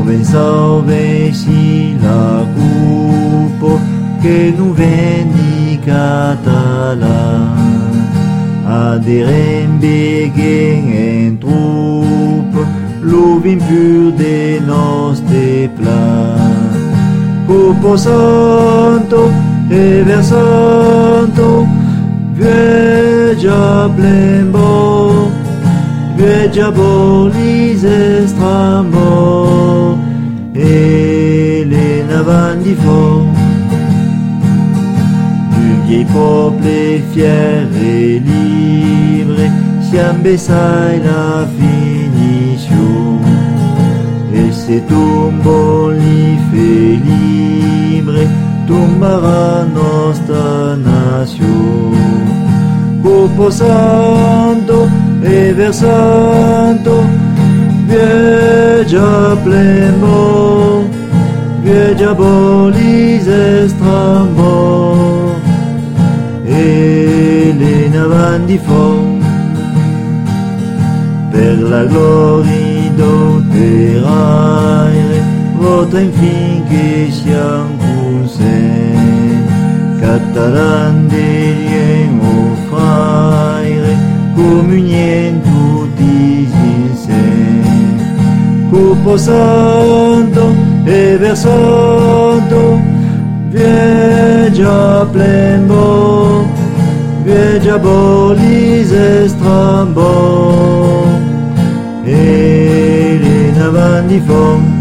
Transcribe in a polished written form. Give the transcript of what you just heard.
ben salvesi la cupo che nu veni català aderem beghen en trup l'uvin pur de nostre plan cupo santo e versanto viegia blembo viegia bolis estrambo e le navan di fort du vieil peuple fier et libre siam besai la finition et se tombo li fait libre tombarà nostra nation cupo santo e versanto viegia blembo viegia bolis estrambo e le navan di fort per la gloria d'oteraire votre infin che siam consent catalan de lien o fraire communien tutti insieme cupo santo e versanto viegia blembo viegia bolis estrambo e le navan di fort